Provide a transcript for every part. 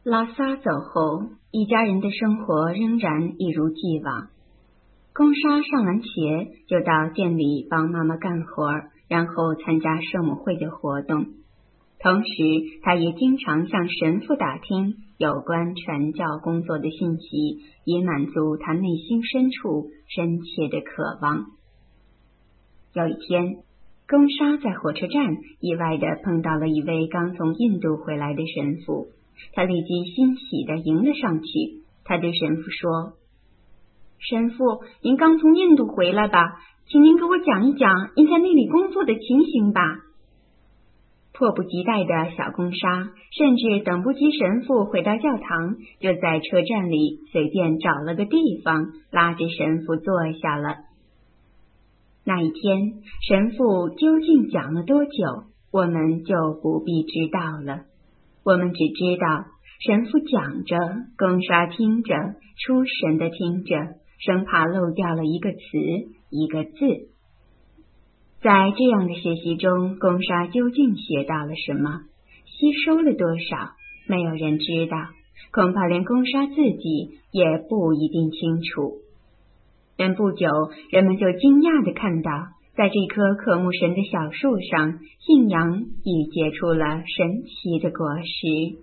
拉萨走后，一家人的生活仍然一如既往。公沙上完学就到店里帮妈妈干活，然后参加圣母会的活动。同时，他也经常向神父打听有关传教工作的信息，以满足他内心深处深切的渴望。有一天，公沙在火车站意外地碰到了一位刚从印度回来的神父，他立即欣喜地迎了上去。他对神父说：“神父，您刚从印度回来吧？请您给我讲一讲您在那里工作的情形吧。”迫不及待的小公沙甚至等不及神父回到教堂，就在车站里随便找了个地方，拉着神父坐下了。那一天，神父究竟讲了多久，我们就不必知道了。我们只知道，神父讲着，公沙听着，出神的听着，生怕漏掉了一个词，一个字。在这样的学习中，公沙究竟学到了什么，吸收了多少，没有人知道，恐怕连公沙自己也不一定清楚。但不久，人们就惊讶地看到，在这棵渴慕神的小树上，信仰已结出了神奇的果实。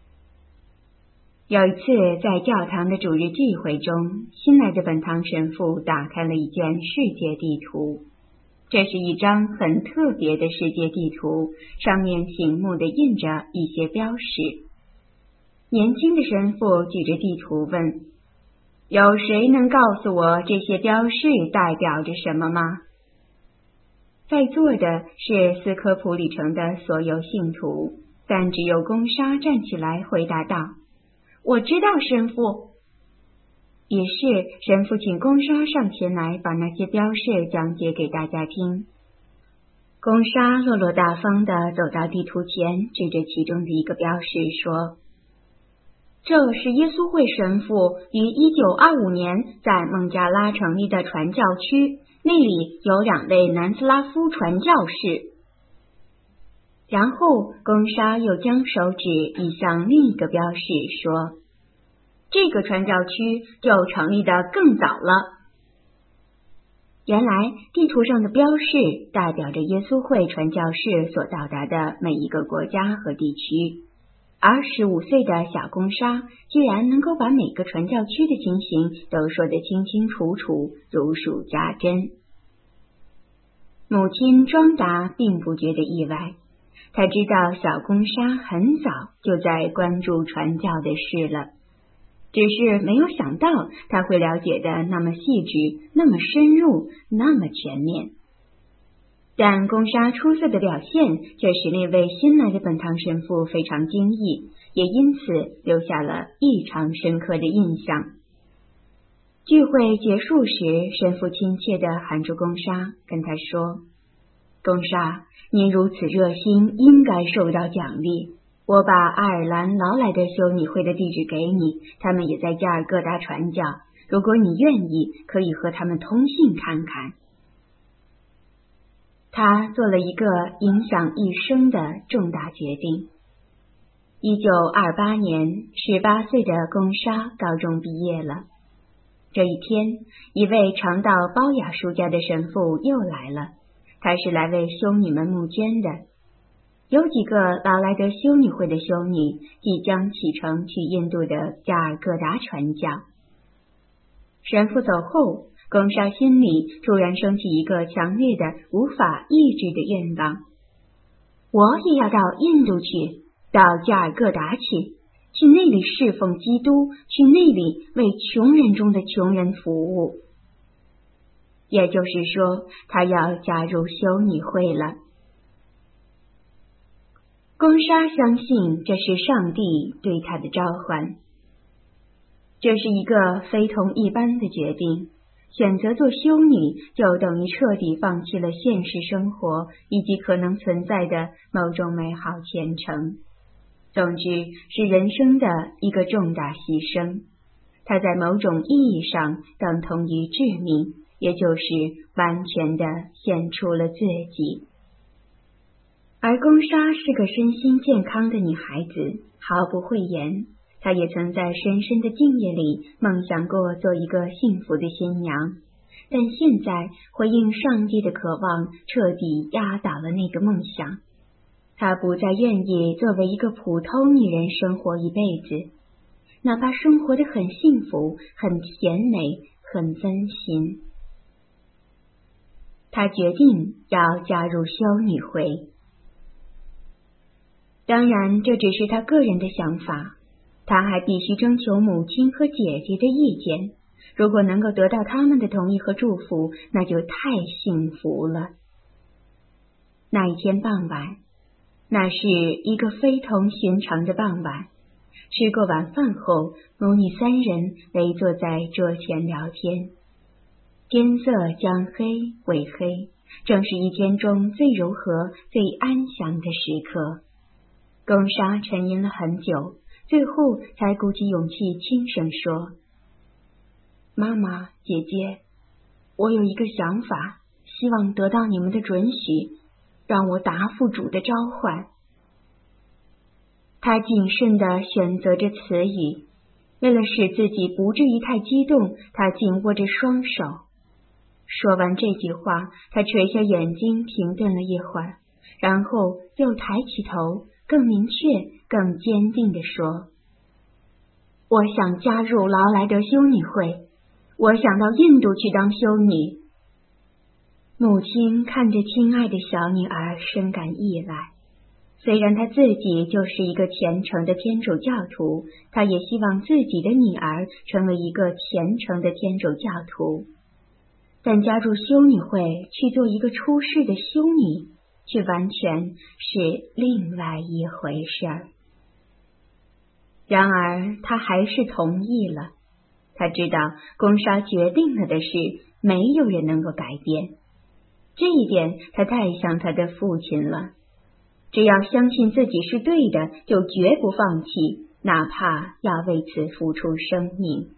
有一次，在教堂的主日聚会中，新来的本堂神父打开了一卷世界地图。这是一张很特别的世界地图，上面醒目地印着一些标识。年轻的神父举着地图问：“有谁能告诉我这些标示代表着什么吗？”在座的是斯科普里城的所有信徒，但只有公沙站起来回答道：“我知道，神父。”于是神父请公沙上前来，把那些标示讲解给大家听。公沙落落大方地走到地图前，指着其中的一个标示说：“这是耶稣会神父于1925年在孟加拉成立的传教区，那里有2位南斯拉夫传教士。”然后公沙又将手指移向另一个标示说：“这个传教区就成立得更早了。”原来地图上的标示代表着耶稣会传教士所到达的每一个国家和地区，而15岁的小公沙居然能够把每个传教区的情形都说得清清楚楚，如数家珍。母亲庄达并不觉得意外，她知道小公沙很早就在关注传教的事了，只是没有想到他会了解的那么细致，那么深入，那么全面。但公沙出色的表现却使那位新来的本堂神父非常惊异，也因此留下了异常深刻的印象。聚会结束时，神父亲切地喊住公沙，跟他说：“公沙，您如此热心，应该受到奖励。我把爱尔兰劳莱德修女会的地址给你，他们也在加尔各答传教，如果你愿意，可以和他们通信看看。”他做了一个影响一生的重大决定。1928年，18岁的公沙高中毕业了。这一天，一位常到包雅书家的神父又来了，他是来为修女们募捐的。有几个劳莱德修女会的修女即将启程去印度的加尔各答传教。神父走后，公沙心里突然升起一个强烈的无法抑制的愿望：我也要到印度去，到加尔各答去那里侍奉基督，去那里为穷人中的穷人服务。也就是说，他要加入修女会了。公沙相信这是上帝对他的召唤。这是一个非同一般的决定，选择做修女就等于彻底放弃了现实生活以及可能存在的某种美好前程。总之，是人生的一个重大牺牲。它在某种意义上等同于致命，也就是完全的献出了自己。而公沙是个身心健康的女孩子，毫不讳言， 他也曾在深深的静夜里梦想过做一个幸福的新娘，但现在回应上帝的渴望彻底压倒了那个梦想。他不再愿意作为一个普通女人生活一辈子，哪怕生活得很幸福、很甜美、很温馨。他决定要加入修女会。当然，这只是他个人的想法，他还必须征求母亲和姐姐的意见。如果能够得到他们的同意和祝福，那就太幸福了。那一天傍晚，那是一个非同寻常的傍晚。吃过晚饭后，母女三人围坐在桌前聊天。天色将黑为黑，正是一天中最柔和、最安详的时刻。宫莎沉吟了很久，最后才鼓起勇气轻声说：“妈妈，姐姐，我有一个想法，希望得到你们的准许，让我答复主的召唤。”他谨慎地选择着词语，为了使自己不至于太激动，他紧握着双手。说完这句话，他垂下眼睛，停顿了一会儿，然后又抬起头，更明确、更坚定地说：“我想加入劳莱德修女会，我想到印度去当修女。”母亲看着亲爱的小女儿，深感意外。虽然她自己就是一个虔诚的天主教徒，她也希望自己的女儿成为一个虔诚的天主教徒。但加入修女会，去做一个出世的修女，却完全是另外一回事儿。然而，她还是同意了。她知道，宫莎决定了的事，没有人能够改变。这一点，她太像她的父亲了。只要相信自己是对的，就绝不放弃，哪怕要为此付出生命。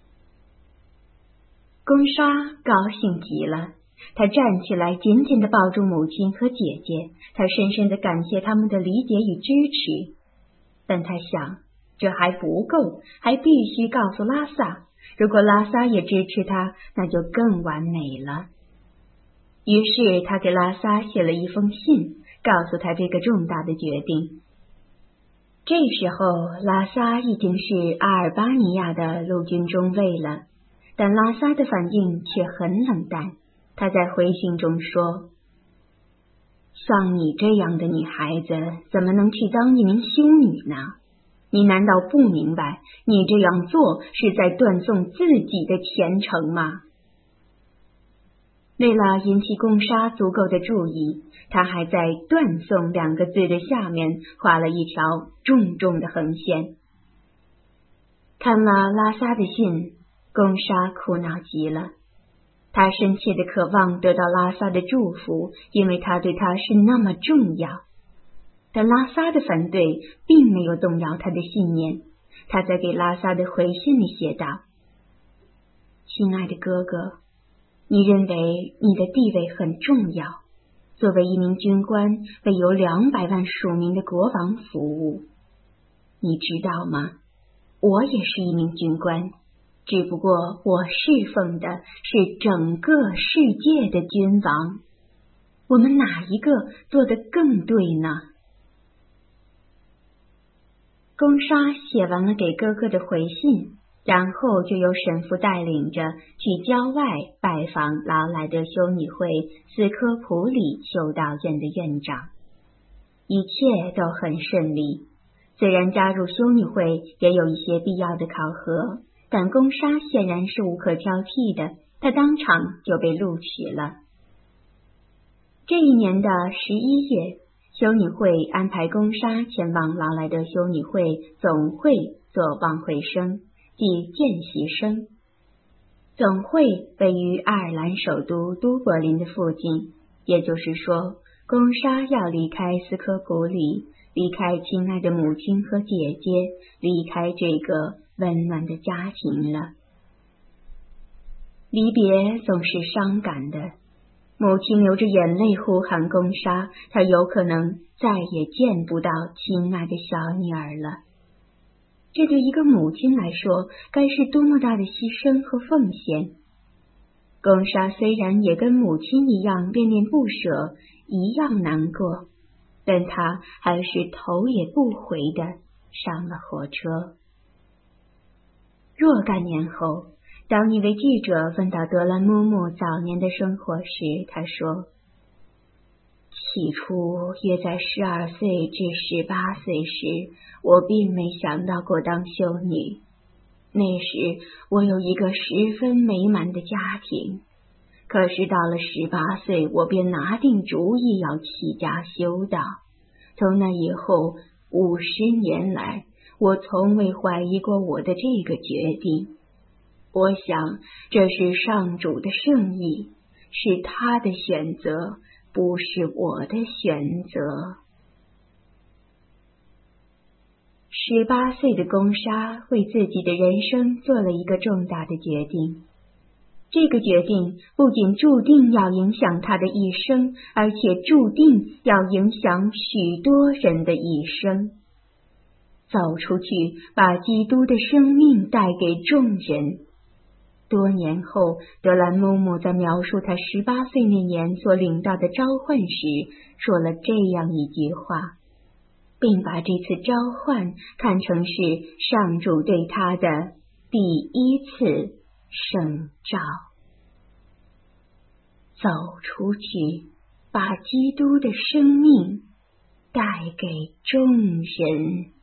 宫莎高兴极了，她站起来，紧紧地抱住母亲和姐姐，她深深地感谢他们的理解与支持。但她想，这还不够，还必须告诉拉萨，如果拉萨也支持她，那就更完美了。于是她给拉萨写了一封信，告诉他这个重大的决定。这时候，拉萨已经是阿尔巴尼亚的陆军中尉了，但拉萨的反应却很冷淡。他在回信中说：“像你这样的女孩子，怎么能去当一名修女呢？你难道不明白，你这样做是在断送自己的前程吗？”为了引起宫莎足够的注意，他还在断送2个字的下面画了一条重重的横线。看了拉萨的信，宫莎苦恼极了。他深切的渴望得到拉萨的祝福，因为他对他是那么重要。但拉萨的反对并没有动摇他的信念。他在给拉萨的回信里写道：“亲爱的哥哥，你认为你的地位很重要，作为一名军官，为有200万属民的国王服务。你知道吗？我也是一名军官，只不过我侍奉的是整个世界的君王。我们哪一个做得更对呢？”宫莎写完了给哥哥的回信，然后就由神父带领着去郊外拜访劳莱德修女会斯科普里修道院的院长。一切都很顺利，虽然加入修女会也有一些必要的考核，但宫莎显然是无可挑剔的，她当场就被录取了。这一年的11月，修女会安排宫莎前往劳莱德修女会总会做望会生，即见习生。总会位于爱尔兰首都都柏林的附近，也就是说，宫莎要离开斯科普里，离开亲爱的母亲和姐姐，离开这个温暖的家庭了。离别总是伤感的，母亲流着眼泪呼喊宫莎，她有可能再也见不到亲爱的小女儿了。 这对一个母亲来说，该是多么大的牺牲和奉献！公莎虽然也跟母亲一样恋恋不舍，一样难过，但她还是头也不回地上了火车。若干年后，当一位记者问到德兰木木早年的生活时，他说：起初约在12岁至18岁时，我并没想到过当修女。那时我有一个十分美满的家庭，可是到了18岁，我便拿定主意要弃家修道。从那以后50年来，我从未怀疑过我的这个决定。我想这是上主的圣意，是他的选择，不是我的选择。18岁的公莎为自己的人生做了一个重大的决定。这个决定不仅注定要影响他的一生，而且注定要影响许多人的一生。走出去，把基督的生命带给众人。多年后，德兰木木在描述他18岁那年所领到的召唤时，说了这样一句话，并把这次召唤看成是上主对他的第一次圣召。走出去，把基督的生命带给众人。